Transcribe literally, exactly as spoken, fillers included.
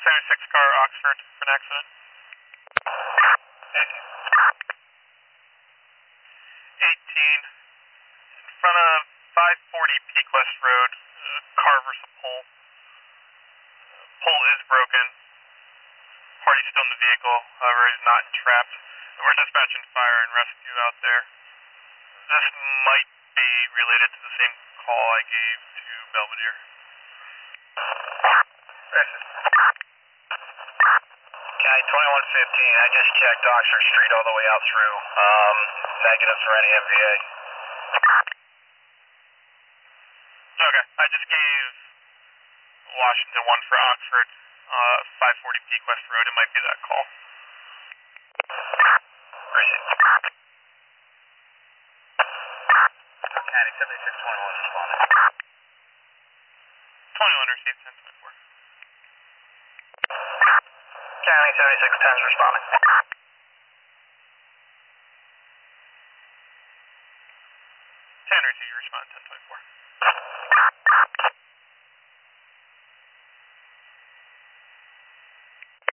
seventy-six car, Oxford, for an accident. eighteen, in front of five forty Peak West Road, uh, car versus pole. Uh, pole is broken. Party's still in the vehicle, however, he's not entrapped. We're dispatching fire and rescue out there. This might be related to the same call I gave to Belvedere. County twenty-one fifteen, I just checked Oxford Street all the way out through. Um, negative for any M V A. Okay, I just gave Washington one for Oxford, uh, five forty Peak West Road. It might be that call. Appreciate it. County seventy-six twenty-one responding. twenty-one received, ten twenty-four. County seventy-six ten is responding. ten received, you respond, ten twenty-four.